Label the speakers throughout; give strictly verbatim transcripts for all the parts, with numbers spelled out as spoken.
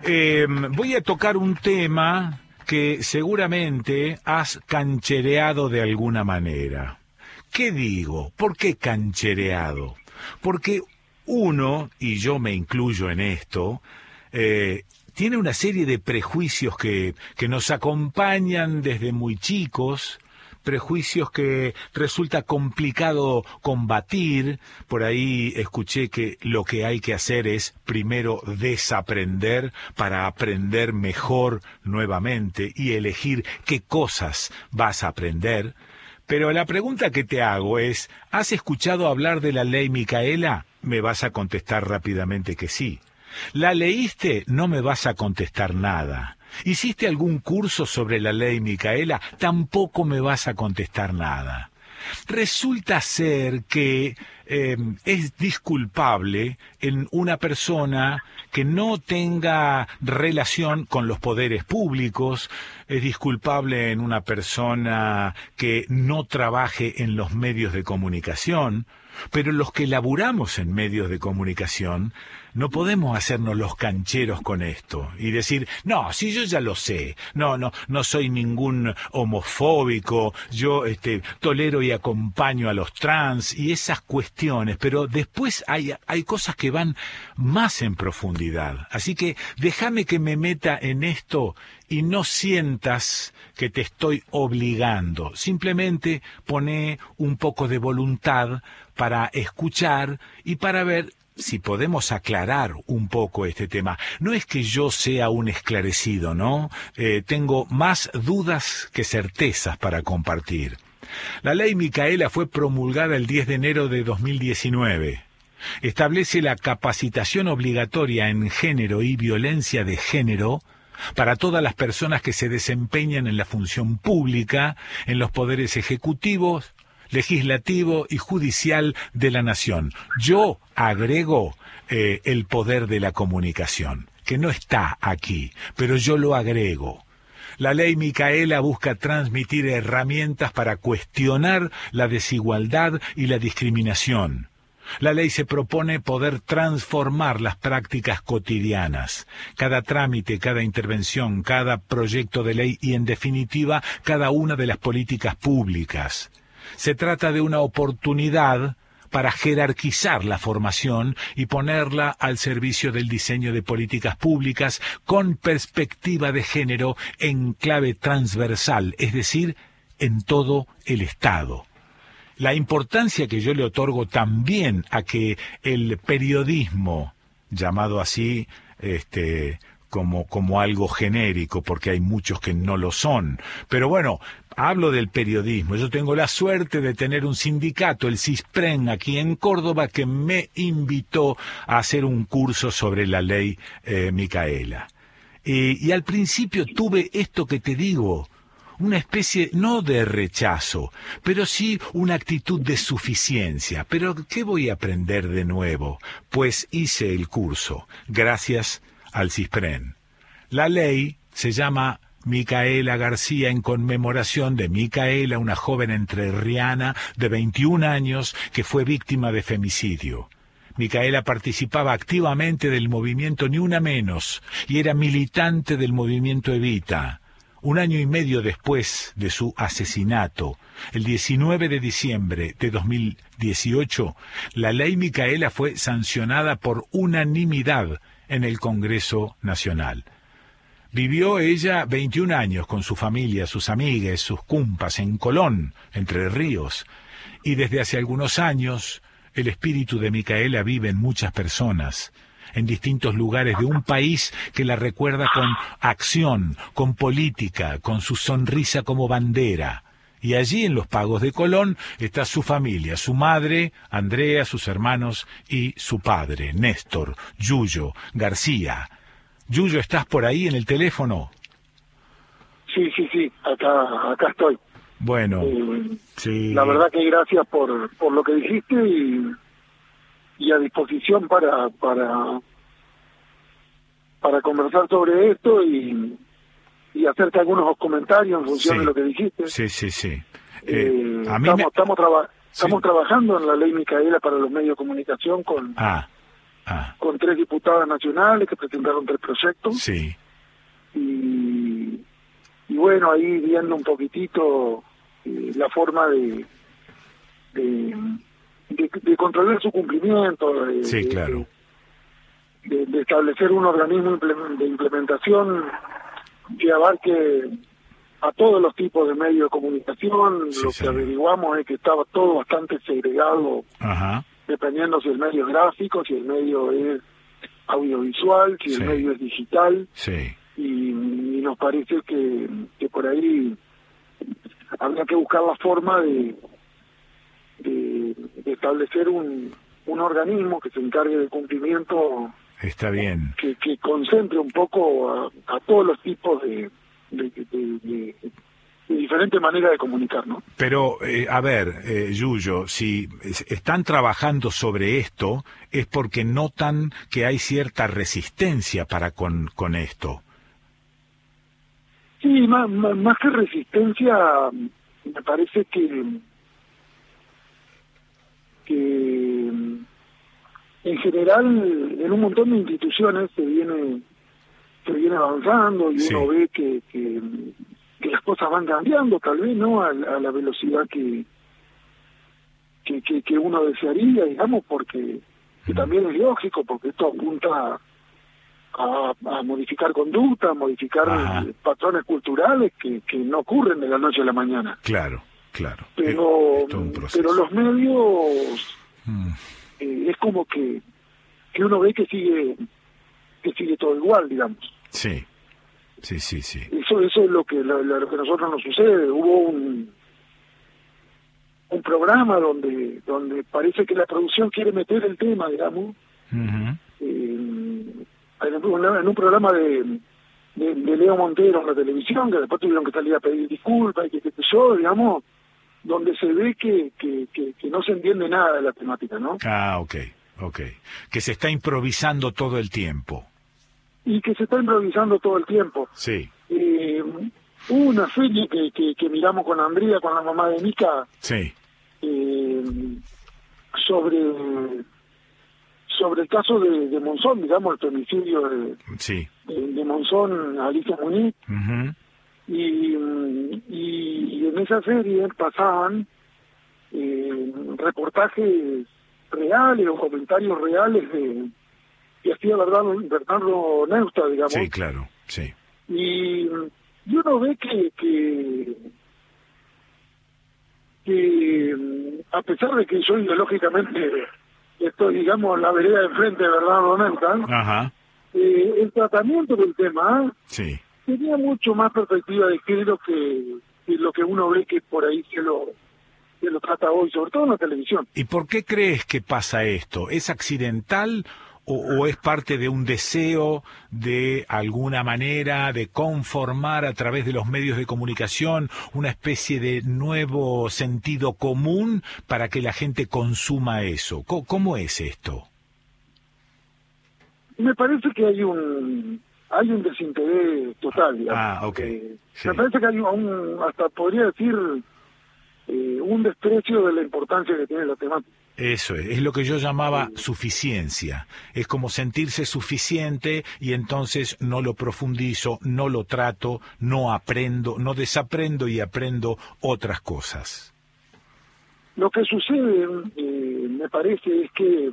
Speaker 1: Eh, voy a tocar un tema que seguramente has canchereado de alguna manera. ¿Qué digo? ¿Por qué canchereado? Porque uno, y yo me incluyo en esto, eh, tiene una serie de prejuicios que, que nos acompañan desde muy chicos, prejuicios que resulta complicado combatir. Por ahí escuché que lo que hay que hacer es primero desaprender para aprender mejor nuevamente y elegir qué cosas vas a aprender. Pero la pregunta que te hago es, ¿has escuchado hablar de la ley Micaela? Me vas a contestar rápidamente que sí. ¿La leíste? No me vas a contestar nada. ¿Hiciste algún curso sobre la ley Micaela? Tampoco me vas a contestar nada. Resulta ser que eh, es disculpable en una persona que no tenga relación con los poderes públicos, es disculpable en una persona que no trabaje en los medios de comunicación, pero los que laburamos en medios de comunicación no podemos hacernos los cancheros con esto y decir, no, si yo ya lo sé, no, no, no soy ningún homofóbico, yo este, tolero y acompaño a los trans y esas cuestiones, pero después hay, hay cosas que van más en profundidad. Así que déjame que me meta en esto y no sientas que te estoy obligando. Simplemente poné un poco de voluntad para escuchar y para ver si podemos aclarar un poco este tema. No es que yo sea un esclarecido, ¿no? Eh, tengo más dudas que certezas para compartir. La ley Micaela fue promulgada el diez de enero de dos mil diecinueve. Establece la capacitación obligatoria en género y violencia de género para todas las personas que se desempeñan en la función pública, en los poderes ejecutivos, legislativo y judicial de la nación. Yo agrego eh, el poder de la comunicación, que no está aquí, pero yo lo agrego. La ley Micaela busca transmitir herramientas para cuestionar la desigualdad y la discriminación. La ley se propone poder transformar las prácticas cotidianas. Cada trámite, cada intervención, cada proyecto de ley y, en definitiva, cada una de las políticas públicas. Se trata de una oportunidad para jerarquizar la formación y ponerla al servicio del diseño de políticas públicas con perspectiva de género en clave transversal, es decir, en todo el Estado. La importancia que yo le otorgo también a que el periodismo, llamado así, este, como, como algo genérico, porque hay muchos que no lo son, pero bueno, hablo del periodismo. Yo tengo la suerte de tener un sindicato, el CISPREN, aquí en Córdoba, que me invitó a hacer un curso sobre la ley eh, Micaela. Y, y al principio tuve esto que te digo, una especie, no de rechazo, pero sí una actitud de suficiencia. ¿Pero qué voy a aprender de nuevo? Pues hice el curso, gracias al CISPREN. La ley se llama Micaela García en conmemoración de Micaela, una joven entrerriana de veintiún años que fue víctima de femicidio. Micaela participaba activamente del movimiento Ni Una Menos y era militante del movimiento Evita. Un año y medio después de su asesinato, el diecinueve de diciembre de dos mil dieciocho, la ley Micaela fue sancionada por unanimidad en el Congreso Nacional. Vivió ella veintiún años con su familia, sus amigas, sus cumpas en Colón, Entre Ríos, y desde hace algunos años el espíritu de Micaela vive en muchas personas, en distintos lugares de un país que la recuerda con acción, con política, con su sonrisa como bandera. Y allí en los Pagos de Colón está su familia, su madre, Andrea, sus hermanos y su padre, Néstor, Yuyo, García. Yuyo, ¿estás por ahí en el teléfono?
Speaker 2: Sí, sí, sí, acá, acá estoy.
Speaker 1: Bueno,
Speaker 2: eh,
Speaker 1: sí.
Speaker 2: La verdad que gracias por, por lo que dijiste y, y a disposición para, para, para conversar sobre esto y, y hacerte algunos comentarios en función
Speaker 1: Sí.
Speaker 2: de lo que dijiste.
Speaker 1: Sí, sí, sí. Eh,
Speaker 2: Eh,
Speaker 1: a mí
Speaker 2: estamos
Speaker 1: me...
Speaker 2: estamos, traba-
Speaker 1: Sí.
Speaker 2: estamos trabajando en la ley Micaela para los medios de comunicación con,
Speaker 1: Ah, Ah.
Speaker 2: con tres diputadas nacionales que presentaron tres proyectos.
Speaker 1: Sí.
Speaker 2: Y, y bueno, ahí viendo un poquitito eh, la forma de, de, de, de controlar su cumplimiento, de,
Speaker 1: Sí, claro.
Speaker 2: de, de establecer un organismo de implementación que abarque a todos los tipos de medios de comunicación.
Speaker 1: Sí,
Speaker 2: Lo
Speaker 1: señor.
Speaker 2: que averiguamos es que estaba todo bastante segregado,
Speaker 1: Ajá.
Speaker 2: dependiendo si el medio es gráfico, si el medio es audiovisual, si
Speaker 1: Sí.
Speaker 2: el medio es digital.
Speaker 1: Sí.
Speaker 2: Y, y nos parece que, que por ahí habría que buscar la forma de, de, de establecer un, un organismo que se encargue del cumplimiento,
Speaker 1: Está bien.
Speaker 2: que, que concentre un poco a, a todos los tipos de, de, de, de, de diferentes maneras de comunicar, ¿no?
Speaker 1: Pero, eh, a ver, eh, Yuyo, si es- están trabajando sobre esto, es porque notan que hay cierta resistencia para con, con esto.
Speaker 2: Sí, más, más, más que resistencia, me parece que, que en general en un montón de instituciones se viene se viene avanzando y
Speaker 1: Sí.
Speaker 2: uno ve que, que, que las cosas van cambiando, tal vez no a, a la velocidad que, que, que, que uno desearía, digamos, porque que también es lógico, porque esto apunta a, a modificar conducta, a modificar
Speaker 1: Ajá.
Speaker 2: eh, patrones culturales que, que no ocurren de la noche a la mañana.
Speaker 1: Claro, claro.
Speaker 2: Pero,
Speaker 1: Es todo un proceso.
Speaker 2: pero los medios
Speaker 1: Mm.
Speaker 2: eh, es como que, que uno ve que sigue que sigue todo igual, digamos.
Speaker 1: Sí, sí, sí, sí.
Speaker 2: Eso eso es lo que lo, lo que a nosotros nos sucede. Hubo un un programa donde donde parece que la producción quiere meter el tema, digamos,
Speaker 1: Ujú.
Speaker 2: eh, en, un, en un programa de, de, de Leo Montero en la televisión, que después tuvieron que salir a pedir disculpas y que qué sé yo, digamos, donde se ve que, que, que, que no se entiende nada de la temática, ¿no?
Speaker 1: Ah, ok, ok. Que se está improvisando todo el tiempo.
Speaker 2: Y que se está improvisando todo el tiempo.
Speaker 1: Sí,
Speaker 2: Eh, hubo una serie que, que, que miramos con Andrea, con la mamá de Mica,
Speaker 1: sí,
Speaker 2: eh, sobre sobre el caso de, de Monzón, digamos, el femicidio de,
Speaker 1: sí.
Speaker 2: de, de Monzón, Alicia Muñiz,
Speaker 1: Ujú.
Speaker 2: y, y, y en esa serie pasaban eh, reportajes reales o comentarios reales de que hacía Bernardo, Bernardo Neustadt, digamos,
Speaker 1: Sí, claro, sí.
Speaker 2: y, y uno ve que, que que a pesar de que yo ideológicamente estoy, digamos, en la vereda de frente de Bernardo Neustadt,
Speaker 1: Ajá,
Speaker 2: eh, el tratamiento del tema
Speaker 1: sí.
Speaker 2: tenía mucho más perspectiva de género que, que lo que uno ve que por ahí se lo, se lo trata hoy, sobre todo en la televisión.
Speaker 1: ¿Y por qué crees que pasa esto? ¿Es accidental o, o es parte de un deseo de alguna manera de conformar a través de los medios de comunicación una especie de nuevo sentido común para que la gente consuma eso? ¿Cómo, cómo es esto?
Speaker 2: Me parece que hay un hay un desinterés total, digamos.
Speaker 1: Ah, ok.
Speaker 2: Eh,
Speaker 1: Sí.
Speaker 2: Me parece que hay un, hasta podría decir, eh, un desprecio de la importancia que tiene la temática.
Speaker 1: Eso es, es lo que yo llamaba suficiencia. Es como sentirse suficiente y entonces no lo profundizo, no lo trato, no aprendo, no desaprendo y aprendo otras cosas.
Speaker 2: Lo que sucede, eh, me parece, es que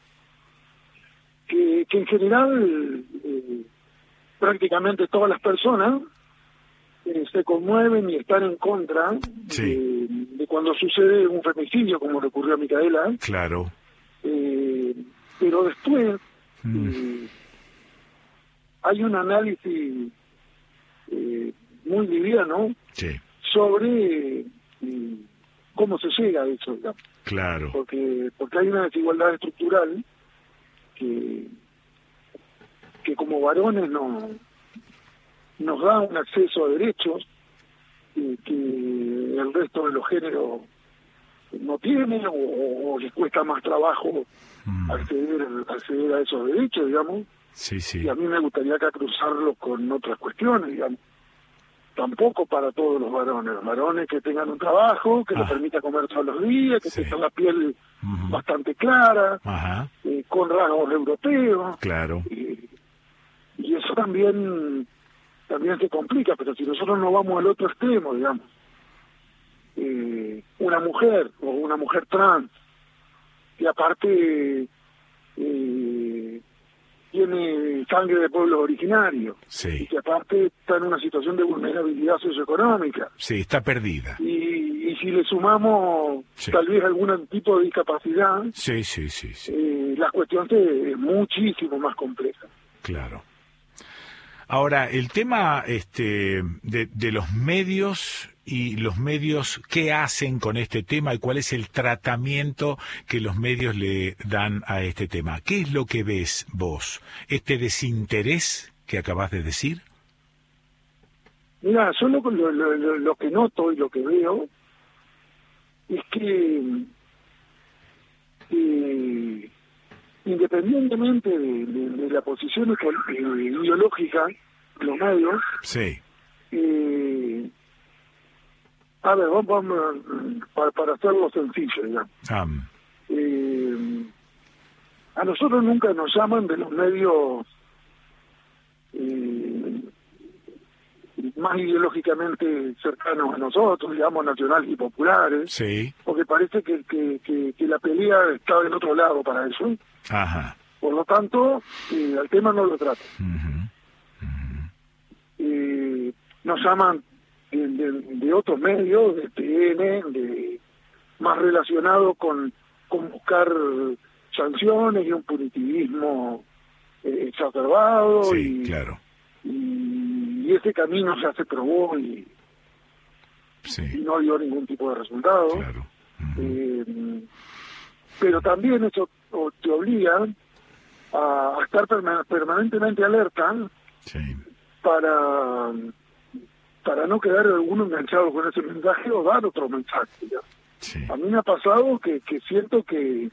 Speaker 2: que, que en general eh, prácticamente todas las personas eh, se conmueven y están en contra
Speaker 1: Sí.
Speaker 2: de, de cuando sucede un femicidio, como le ocurrió a Micaela,
Speaker 1: Claro.
Speaker 2: eh, pero después
Speaker 1: Mm.
Speaker 2: eh, hay un análisis eh, muy liviano
Speaker 1: Sí,
Speaker 2: sobre eh, cómo se llega a eso, digamos.
Speaker 1: claro.
Speaker 2: porque porque hay una desigualdad estructural que que como varones no nos da un acceso a derechos eh, que el resto de los géneros no tienen o, o les cuesta más trabajo
Speaker 1: Mm.
Speaker 2: acceder acceder a esos derechos, digamos.
Speaker 1: Sí, sí.
Speaker 2: Y a mí me gustaría acá cruzarlo con otras cuestiones, digamos. Tampoco para todos los varones, los varones que tengan un trabajo, que
Speaker 1: Ah.
Speaker 2: les permita comer todos los días, que
Speaker 1: Sí.
Speaker 2: tengan la piel
Speaker 1: Ujú.
Speaker 2: bastante clara,
Speaker 1: Ajá.
Speaker 2: eh, con rasgos europeos.
Speaker 1: Claro.
Speaker 2: Y, y eso también también se complica, pero si nosotros no vamos al otro extremo, digamos, eh, una mujer o una mujer trans, que aparte eh, tiene sangre de pueblos originarios,
Speaker 1: sí,
Speaker 2: y que aparte está en una situación de vulnerabilidad socioeconómica.
Speaker 1: Sí, está perdida.
Speaker 2: Y, y si le sumamos
Speaker 1: sí.
Speaker 2: tal vez algún tipo de discapacidad,
Speaker 1: sí, sí, sí, sí.
Speaker 2: Eh, la cuestión es muchísimo más compleja.
Speaker 1: Claro. Ahora, el tema este, de, de los medios y los medios, ¿qué hacen con este tema y cuál es el tratamiento que los medios le dan a este tema? ¿Qué es lo que ves vos? ¿Este desinterés que acabas de decir?
Speaker 2: Mira, yo lo, lo, lo, lo que noto y lo que veo es que eh, independientemente de, de, de la posición eh, ideológica de los medios,
Speaker 1: sí.
Speaker 2: eh, a ver, vamos, vamos para, para hacerlo sencillo, digamos.
Speaker 1: Um.
Speaker 2: Eh, a nosotros nunca nos llaman de los medios eh, más ideológicamente cercanos a nosotros, digamos, nacionales y populares,
Speaker 1: sí.
Speaker 2: porque parece que, que, que, que la pelea está del otro lado para eso.
Speaker 1: Ajá.
Speaker 2: Por lo tanto, eh, el tema no lo trata.
Speaker 1: Uh-huh. Uh-huh.
Speaker 2: Eh, nos llaman de, de, de otros medios, de T N, de más relacionado con, con buscar sanciones y un punitivismo eh, exacerbado.
Speaker 1: Sí,
Speaker 2: y,
Speaker 1: claro.
Speaker 2: Y, y ese camino ya se probó y,
Speaker 1: sí.
Speaker 2: y no dio ningún tipo de resultado.
Speaker 1: Claro. Uh-huh.
Speaker 2: eh, pero también eso te obliga a estar perma- permanentemente alerta
Speaker 1: sí.
Speaker 2: para para no quedar alguno enganchado con ese mensaje o dar otro mensaje.
Speaker 1: Sí.
Speaker 2: A mí me ha pasado que, que siento que,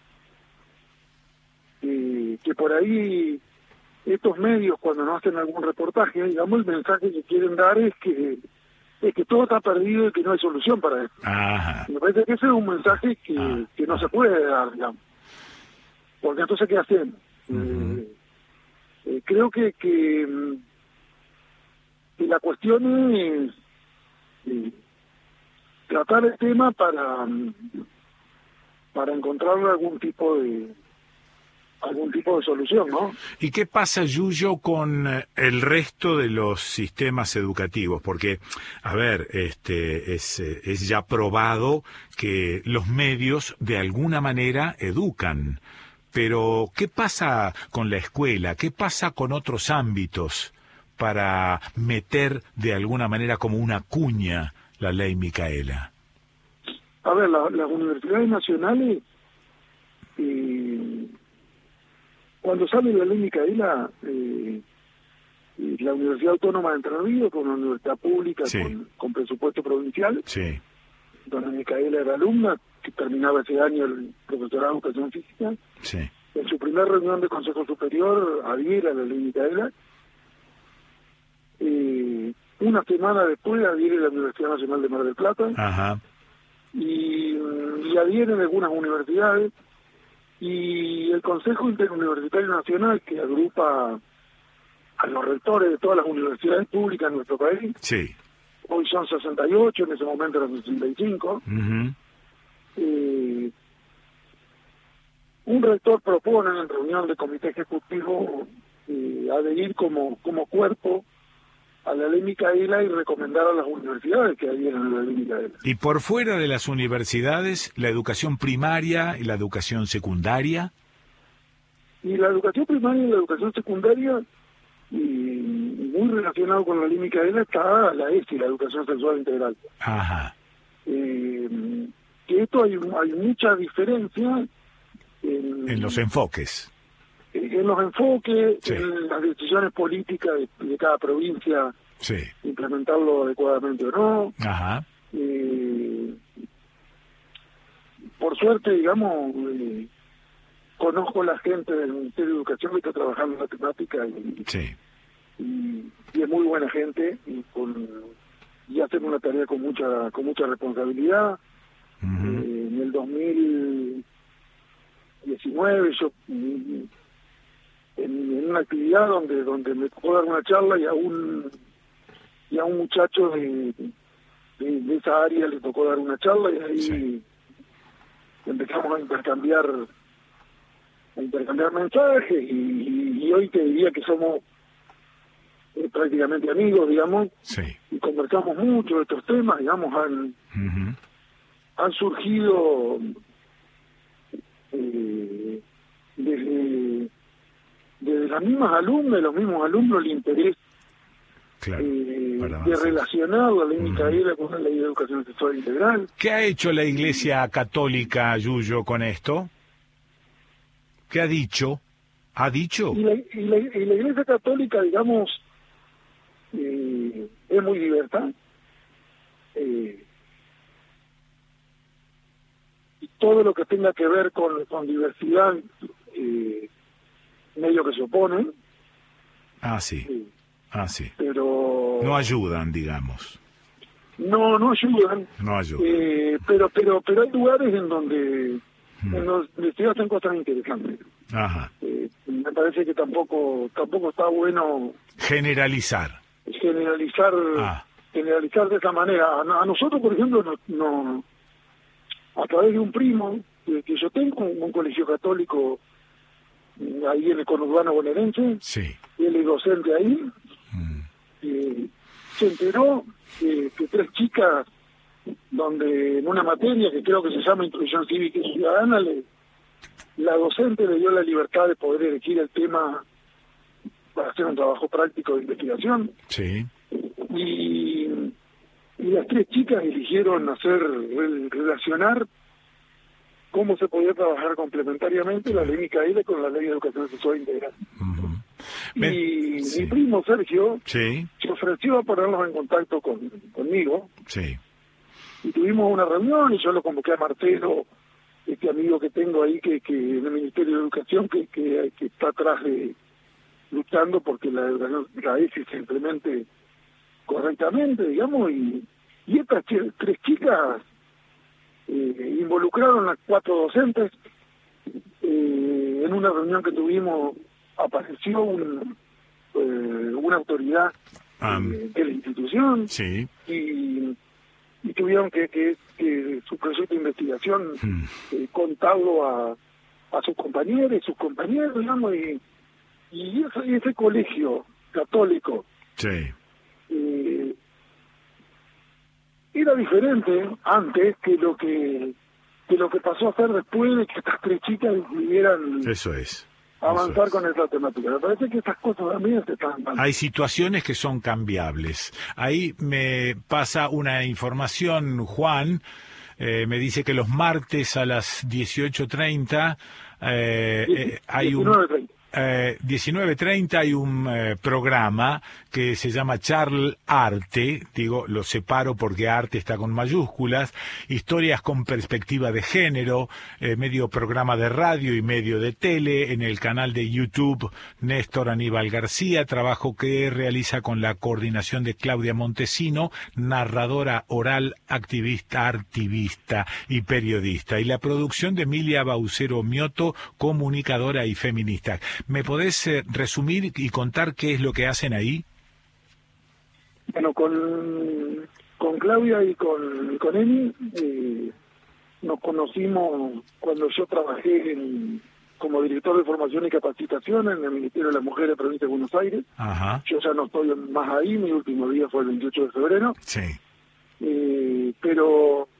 Speaker 2: que que por ahí estos medios cuando nos hacen algún reportaje, digamos, el mensaje que quieren dar es que es que todo está perdido y que no hay solución para esto.
Speaker 1: Ajá.
Speaker 2: Me parece que ese es un mensaje que,
Speaker 1: ah,
Speaker 2: que no
Speaker 1: ah.
Speaker 2: se puede dar, digamos. Porque entonces, ¿qué hacemos?
Speaker 1: Uh-huh.
Speaker 2: Eh, eh, creo que, que, que la cuestión es eh, tratar el tema para para encontrar algún tipo de algún tipo de solución, ¿no?
Speaker 1: ¿Y qué pasa, Yuyo, con el resto de los sistemas educativos? Porque, a ver, este es, es ya probado que los medios de alguna manera educan. Pero, ¿qué pasa con la escuela? ¿Qué pasa con otros ámbitos para meter de alguna manera como una cuña la ley Micaela?
Speaker 2: A ver, la, las universidades nacionales, eh, cuando sale la ley Micaela, eh, eh, la Universidad Autónoma de Entre Ríos, con una universidad pública,
Speaker 1: sí.
Speaker 2: con, con presupuesto provincial,
Speaker 1: sí.
Speaker 2: donde Micaela era alumna, que terminaba ese año el profesorado de Educación Física.
Speaker 1: Sí.
Speaker 2: En su primera reunión de Consejo Superior adhiere a la ley Micaela. Eh, una semana después adhiere la Universidad Nacional de Mar del Plata.
Speaker 1: Ajá.
Speaker 2: Y, y adhieren algunas universidades. Y el Consejo Interuniversitario Nacional, que agrupa a los rectores de todas las universidades públicas en nuestro país,
Speaker 1: sí.
Speaker 2: hoy son sesenta y ocho, en ese momento eran sesenta y cinco.
Speaker 1: Uh-huh.
Speaker 2: Eh, un rector propone en reunión de comité ejecutivo eh, adherir como, como cuerpo a la ley Micaela y recomendar a las universidades que adhieran a la ley Micaela.
Speaker 1: Y por fuera de las universidades, la educación primaria y la educación secundaria.
Speaker 2: Y la educación primaria y la educación secundaria, y muy relacionado con la ley Micaela, está la E S I, la educación sexual integral.
Speaker 1: Ajá.
Speaker 2: Eh, que esto hay, hay mucha diferencia en,
Speaker 1: En los enfoques.
Speaker 2: en los enfoques,
Speaker 1: Sí.
Speaker 2: en las decisiones políticas de, de cada provincia,
Speaker 1: Sí.
Speaker 2: implementarlo adecuadamente o no.
Speaker 1: Ajá.
Speaker 2: Eh, por suerte, digamos, eh, conozco a la gente del Ministerio de Educación que está trabajando en la temática y,
Speaker 1: Sí.
Speaker 2: y, y es muy buena gente y, con, y hacen una tarea con mucha con mucha responsabilidad.
Speaker 1: Uh-huh.
Speaker 2: Eh, en el dos mil diecinueve, yo en, en una actividad donde donde me tocó dar una charla y a un y a un muchacho de, de, de esa área le tocó dar una charla y ahí sí. empezamos a intercambiar a intercambiar mensajes y, y, y hoy te diría que somos eh, prácticamente amigos, digamos,
Speaker 1: sí.
Speaker 2: y conversamos mucho de estos temas, digamos, han, uh-huh. han surgido eh, desde, desde las mismas alumnas, los mismos alumnos, el interés
Speaker 1: claro,
Speaker 2: eh, de relacionar la ley Micaela uh-huh. con la ley de educación sexual integral.
Speaker 1: ¿Qué ha hecho la Iglesia Católica, Yuyo, con esto? ¿Qué ha dicho? ¿Ha dicho?
Speaker 2: Y la, y la, y la Iglesia Católica, digamos, eh, es muy diversa. Eh, y todo lo que tenga que ver con, con diversidad, eh, medio que se oponen.
Speaker 1: Ah, sí. Eh, ah, sí.
Speaker 2: Pero...
Speaker 1: No ayudan, digamos.
Speaker 2: No, no ayudan.
Speaker 1: No ayudan.
Speaker 2: Eh, pero, pero, pero hay lugares en donde... en los se hacen cosas interesantes.
Speaker 1: Ajá.
Speaker 2: Eh, me parece que tampoco tampoco está bueno
Speaker 1: generalizar.
Speaker 2: Generalizar
Speaker 1: ah.
Speaker 2: generalizar de esa manera. A, a nosotros, por ejemplo, no, no a través de un primo que, que yo tengo, un, un colegio católico ahí en el conurbano bonaerense,
Speaker 1: sí.
Speaker 2: él es docente ahí, mm. eh, se enteró que, que tres chicas donde en una materia que creo que se llama Instrucción Cívica y Ciudadana, le, la docente le dio la libertad de poder elegir el tema para hacer un trabajo práctico de investigación.
Speaker 1: Sí.
Speaker 2: Y, y las tres chicas eligieron hacer, relacionar cómo se podía trabajar complementariamente la ley Micaela con la ley de educación sexual integral. Uh-huh. Y sí. mi primo Sergio
Speaker 1: sí.
Speaker 2: se ofreció a ponerlos en contacto con, conmigo.
Speaker 1: Sí.
Speaker 2: Y tuvimos una reunión y yo lo convoqué a Marcelo, este amigo que tengo ahí que, que en el Ministerio de Educación que, que, que está atrás de luchando porque la educación la ESI se implemente correctamente, digamos, y, y estas ch- tres chicas eh, involucraron a cuatro docentes. Eh, en una reunión que tuvimos apareció un, eh, una autoridad um, eh, de la institución
Speaker 1: sí.
Speaker 2: y y tuvieron que, que, que su proyecto de investigación hmm. eh, contarlo a, a sus compañeros y sus compañeros, digamos, y, y ese, ese colegio católico
Speaker 1: sí.
Speaker 2: eh, era diferente antes que lo que que lo que pasó a ser después de que estas tres chicas decidieran
Speaker 1: eso es
Speaker 2: avanzar con esa temática. Me parece que estas cosas también se están...
Speaker 1: Hay situaciones que son cambiables. Ahí me pasa una información, Juan, eh, me dice que los martes a las dieciocho treinta eh, eh, hay un... Eh, diecinueve treinta hay un eh, programa que se llama Charl Arte, digo, lo separo porque arte está con mayúsculas, historias con perspectiva de género, eh, medio programa de radio y medio de tele, en el canal de YouTube Néstor Aníbal García, trabajo que realiza con la coordinación de Claudia Montesino, narradora oral, activista, artivista y periodista, y la producción de Emilia Baucero Mioto, comunicadora y feminista. ¿Me podés eh, resumir y contar qué es lo que hacen ahí?
Speaker 2: Bueno, con, con Claudia y con, con Emi eh, nos conocimos cuando yo trabajé en, como director de formación y capacitación en el Ministerio de la Mujer de la Provincia de Buenos Aires.
Speaker 1: Ajá.
Speaker 2: Yo ya no estoy más ahí, mi último día fue el veintiocho de febrero.
Speaker 1: Sí.
Speaker 2: Eh, pero,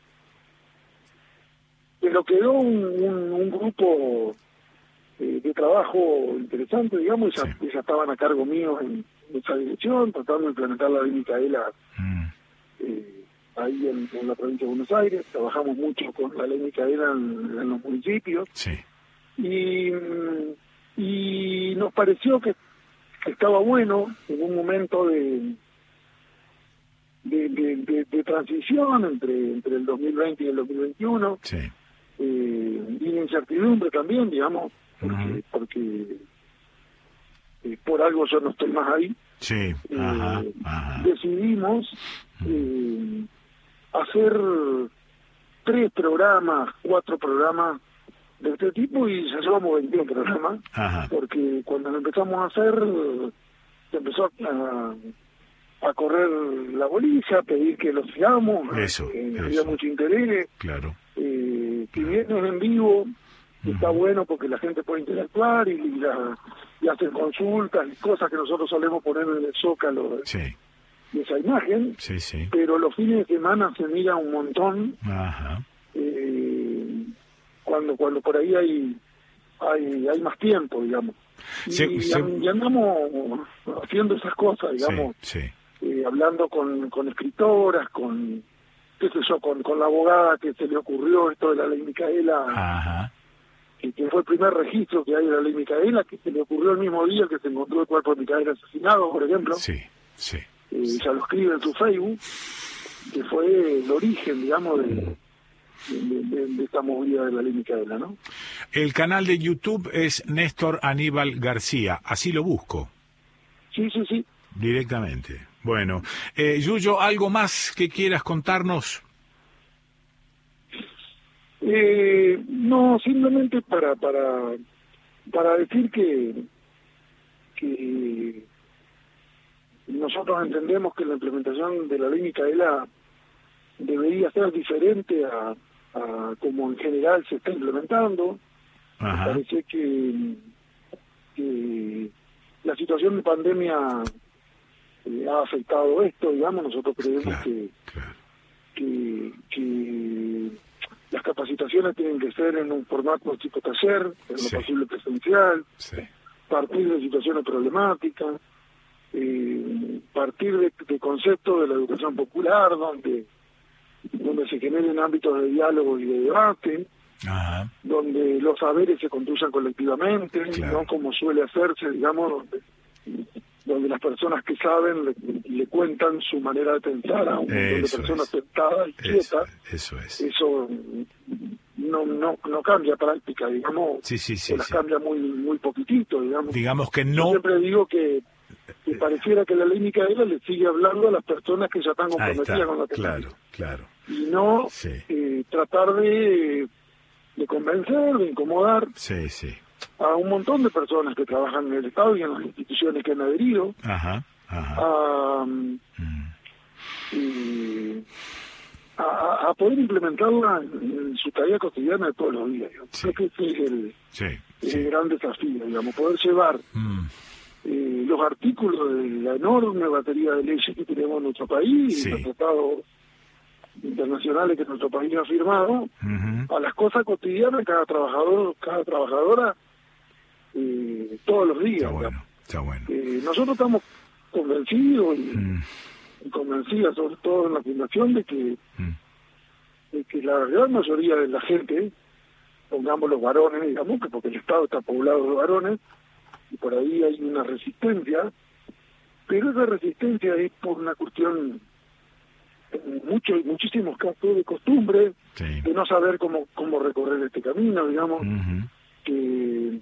Speaker 2: pero quedó un, un, un grupo... de trabajo interesante, digamos, y ya, sí. ya estaban a cargo mío en, en esa dirección, tratando de implementar la ley Micaela mm. eh, ahí en, en la provincia de Buenos Aires. Trabajamos mucho con la ley Micaela en, en los municipios.
Speaker 1: Sí.
Speaker 2: Y, y nos pareció que, que estaba bueno en un momento de de, de, de, de transición entre, entre el dos mil veinte y el dos mil veintiuno.
Speaker 1: Sí.
Speaker 2: Eh, y de incertidumbre también, digamos, porque, uh-huh. porque eh, por algo yo no estoy más ahí.
Speaker 1: Sí, ajá,
Speaker 2: eh,
Speaker 1: ajá.
Speaker 2: Decidimos eh, hacer tres programas, cuatro programas de este tipo y ya llevamos veintiún programas,
Speaker 1: Ajá.
Speaker 2: porque cuando lo empezamos a hacer, se empezó a, a correr la bolilla, a pedir que lo sigamos,
Speaker 1: Eso,
Speaker 2: eh,
Speaker 1: eso.
Speaker 2: había mucho interés,
Speaker 1: Claro.
Speaker 2: eh, si bien es en vivo,
Speaker 1: Ujú.
Speaker 2: está bueno porque la gente puede interactuar y, y, la, y hacer consultas y cosas que nosotros solemos poner en el zócalo
Speaker 1: Sí,
Speaker 2: de esa imagen,
Speaker 1: sí, sí.
Speaker 2: pero los fines de semana se mira un montón,
Speaker 1: Ajá.
Speaker 2: eh, cuando cuando por ahí hay hay hay más tiempo, digamos. Y,
Speaker 1: Se- se-
Speaker 2: y andamos haciendo esas cosas, digamos,
Speaker 1: Sí, sí.
Speaker 2: eh, hablando con, con escritoras, con, qué sé yo, con, con la abogada que se le ocurrió esto de la ley Micaela,
Speaker 1: Ajá.
Speaker 2: que, que fue el primer registro que hay de la ley Micaela, que se le ocurrió el mismo día que se encontró el cuerpo de Micaela asesinado, por ejemplo.
Speaker 1: Sí, sí.
Speaker 2: Eh, ya lo escribe en su Facebook, que fue el origen, digamos, de, de, de- de esta movida de la ley Micaela, ¿no?
Speaker 1: El canal de YouTube es Néstor Aníbal García, así lo busco
Speaker 2: Sí, sí, sí.
Speaker 1: directamente. Bueno, eh, Yuyo, ¿algo más que quieras contarnos?
Speaker 2: Eh, no, simplemente para para para decir que que nosotros entendemos que la implementación de la ley Micaela debería ser diferente a, a como en general se está implementando. Me
Speaker 1: Ajá.
Speaker 2: parece que, que la situación de pandemia eh, ha afectado esto, digamos, nosotros creemos
Speaker 1: Claro,
Speaker 2: que,
Speaker 1: claro.
Speaker 2: que, que las capacitaciones tienen que ser en un formato tipo taller, en
Speaker 1: Sí.
Speaker 2: lo posible presencial,
Speaker 1: Sí,
Speaker 2: partir de situaciones problemáticas, eh, partir de, de conceptos de la educación popular, donde donde se generen ámbitos de diálogo y de debate,
Speaker 1: ajá.
Speaker 2: donde los saberes se construyan colectivamente,
Speaker 1: Claro.
Speaker 2: no como suele hacerse, digamos, donde, donde las personas que saben le, le cuentan su manera de pensar a un montón de
Speaker 1: Eso
Speaker 2: personas
Speaker 1: es.
Speaker 2: sentadas y
Speaker 1: Eso,
Speaker 2: quietas.
Speaker 1: eso es.
Speaker 2: Eso no no no cambia práctica, digamos,
Speaker 1: Sí, sí, sí,
Speaker 2: o las
Speaker 1: sí.
Speaker 2: cambia muy muy poquitito, digamos.
Speaker 1: Digamos que
Speaker 2: Yo
Speaker 1: no...
Speaker 2: siempre digo que, que pareciera que la ley Micaela le sigue hablando a las personas que ya están
Speaker 1: Ahí
Speaker 2: comprometidas
Speaker 1: está,
Speaker 2: con la
Speaker 1: claro,
Speaker 2: temática.
Speaker 1: claro.
Speaker 2: Y no
Speaker 1: Sí.
Speaker 2: eh, tratar de, de convencer, de incomodar
Speaker 1: Sí, sí.
Speaker 2: a un montón de personas que trabajan en el Estado y en las instituciones que han adherido
Speaker 1: Ajá, ajá.
Speaker 2: a,
Speaker 1: Mm.
Speaker 2: y a, a- a poder implementarla en, en su tarea cotidiana de todos los días. Yo
Speaker 1: Sí.
Speaker 2: creo que ese es el,
Speaker 1: Sí,
Speaker 2: el
Speaker 1: sí.
Speaker 2: gran desafío, digamos, poder llevar
Speaker 1: Mm.
Speaker 2: eh, los artículos de la enorme batería de leyes que tenemos en nuestro país,
Speaker 1: Sí.
Speaker 2: los tratados internacionales que nuestro país ha firmado,
Speaker 1: Ujú.
Speaker 2: a las cosas cotidianas cada trabajador, cada trabajadora, eh, todos los días.
Speaker 1: Está bueno,
Speaker 2: digamos.
Speaker 1: está bueno.
Speaker 2: Eh, nosotros estamos convencidos y,
Speaker 1: Mm.
Speaker 2: y convencidas, sobre todo en la fundación, de que,
Speaker 1: Mm.
Speaker 2: de que la gran mayoría de la gente, pongamos los varones, digamos, que porque el Estado está poblado de varones, y por ahí hay una resistencia, pero esa resistencia es por una cuestión, en muchos, muchísimos casos, de costumbre,
Speaker 1: Sí.
Speaker 2: de no saber cómo, cómo recorrer este camino, digamos,
Speaker 1: Ujú.
Speaker 2: que,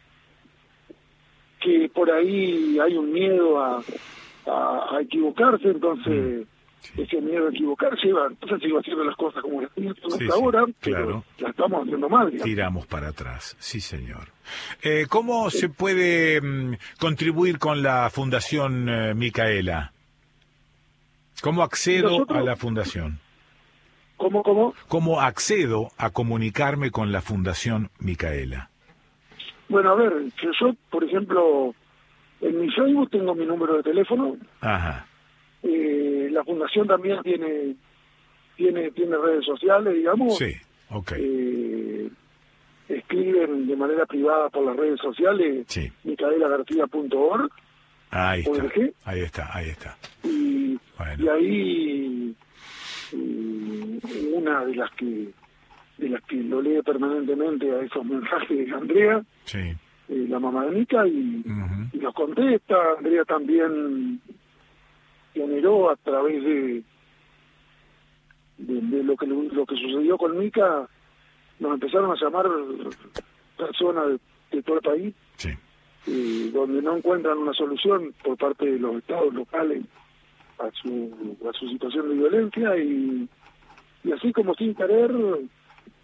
Speaker 2: que por ahí hay un miedo a, a, a equivocarse, entonces
Speaker 1: Sí.
Speaker 2: ese miedo a equivocarse va, entonces sigo haciendo las cosas como las estoy haciendo
Speaker 1: Sí,
Speaker 2: hasta
Speaker 1: sí,
Speaker 2: ahora,
Speaker 1: claro.
Speaker 2: pero las estamos haciendo mal, digamos.
Speaker 1: Tiramos para atrás, sí señor. Eh, ¿Cómo se puede mm, contribuir con la Fundación eh, Micaela? ¿Cómo accedo
Speaker 2: Nosotros-
Speaker 1: a la Fundación?
Speaker 2: ¿Cómo, cómo?
Speaker 1: ¿Cómo accedo a comunicarme con la Fundación Micaela?
Speaker 2: Bueno, a ver, que yo, por ejemplo, en mi Facebook tengo mi número de teléfono,
Speaker 1: Ajá,
Speaker 2: eh, la fundación también tiene tiene tiene redes sociales, digamos,
Speaker 1: sí, ok,
Speaker 2: eh, escriben de manera privada por las redes sociales,
Speaker 1: sí,
Speaker 2: micaela garcía punto org,
Speaker 1: ahí está,
Speaker 2: ¿por qué?
Speaker 1: ahí está, ahí está.
Speaker 2: y,
Speaker 1: Bueno.
Speaker 2: y ahí eh, una de las que de las que lo lee permanentemente a esos mensajes de Andrea,
Speaker 1: Sí,
Speaker 2: eh, la mamá de Mica, y,
Speaker 1: ujú,
Speaker 2: y los contesta. Andrea también generó a través de, de, de lo que lo que sucedió con Mica, nos empezaron a llamar personas de, de todo el país,
Speaker 1: sí,
Speaker 2: eh, donde no encuentran una solución por parte de los estados locales a su a su situación de violencia, y, y así como sin querer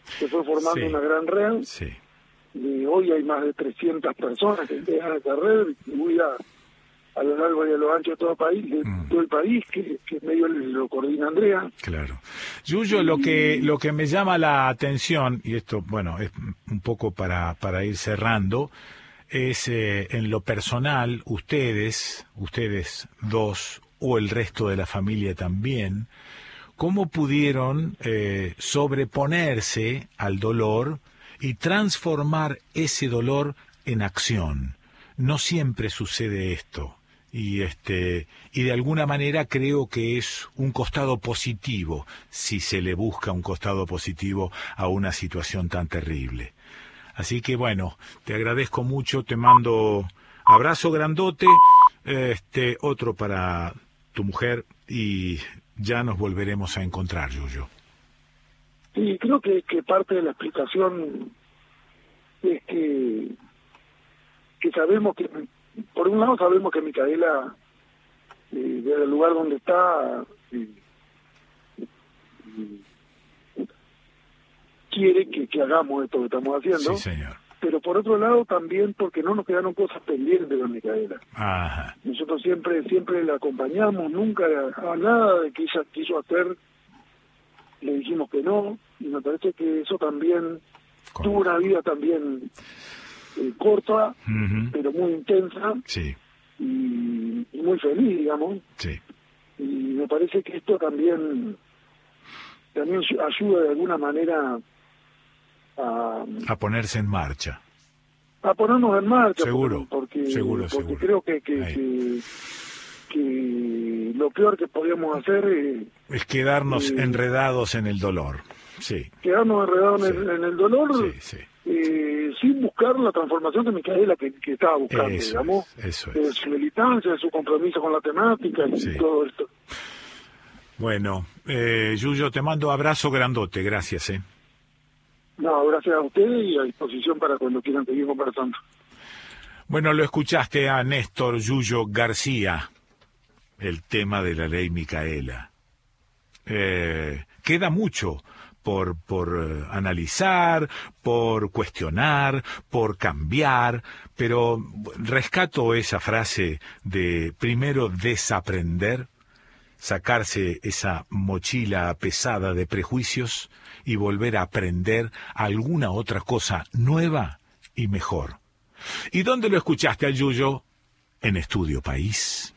Speaker 2: se fue formando
Speaker 1: Sí.
Speaker 2: una gran red.
Speaker 1: Sí.
Speaker 2: Y hoy hay más de trescientas personas que integran esa red, distribuida a lo largo y a lo ancho de todo el país, de
Speaker 1: Mm.
Speaker 2: todo el país, que, que medio lo coordina Andrea.
Speaker 1: Claro. Yuyo, lo que lo que me llama la atención, y esto, bueno, es un poco para, para ir cerrando, es eh, en lo personal, ustedes, ustedes dos, o el resto de la familia también, ¿cómo pudieron eh, sobreponerse al dolor y transformar ese dolor en acción? No siempre sucede esto. Y este y de alguna manera creo que es un costado positivo, si se le busca un costado positivo a una situación tan terrible. Así que bueno, te agradezco mucho, te mando abrazo grandote, este otro para tu mujer y ya nos volveremos a encontrar, Yuyo.
Speaker 2: Sí, creo que, que parte de la explicación es que, que sabemos que, por un lado sabemos que Micaela, eh, desde el lugar donde está, eh, eh, quiere que, que hagamos esto que estamos haciendo.
Speaker 1: Sí, señor.
Speaker 2: Pero por otro lado también porque no nos quedaron cosas pendientes con Micaela.
Speaker 1: Ajá.
Speaker 2: Nosotros siempre siempre la acompañamos, nunca a nada de que ella quiso hacer le dijimos que no, y me parece que eso también
Speaker 1: Con...
Speaker 2: tuvo una vida también eh, corta,
Speaker 1: Uh-huh.
Speaker 2: pero muy intensa,
Speaker 1: Sí,
Speaker 2: y, y muy feliz, digamos,
Speaker 1: sí.
Speaker 2: y me parece que esto también también ayuda de alguna manera a,
Speaker 1: A ponerse en marcha.
Speaker 2: a ponernos en marcha.
Speaker 1: Seguro,
Speaker 2: porque,
Speaker 1: seguro,
Speaker 2: porque
Speaker 1: seguro.
Speaker 2: creo que, que, que, que lo peor que podíamos hacer es
Speaker 1: Es quedarnos
Speaker 2: eh,
Speaker 1: enredados en el dolor. Sí,
Speaker 2: quedarnos enredados
Speaker 1: Sí.
Speaker 2: en, el, en el dolor,
Speaker 1: sí, sí.
Speaker 2: eh, sin buscar la transformación de Micaela que, que estaba buscando,
Speaker 1: Eso
Speaker 2: digamos,
Speaker 1: es, eso
Speaker 2: de
Speaker 1: es.
Speaker 2: su militancia, de su compromiso con la temática y
Speaker 1: Sí.
Speaker 2: todo esto.
Speaker 1: Bueno, eh, Yuyo, te mando abrazo grandote. Gracias, ¿eh?
Speaker 2: No, gracias a ustedes y a disposición para cuando quieran seguir conversando.
Speaker 1: Bueno, lo escuchaste a Néstor Yuyo García, el tema de la ley Micaela. Eh, queda mucho por, por eh, analizar, por cuestionar, por cambiar, pero rescato esa frase de primero desaprender, sacarse esa mochila pesada de prejuicios y volver a aprender alguna otra cosa nueva y mejor. ¿Y dónde lo escuchaste al Yuyo? En Estudio País.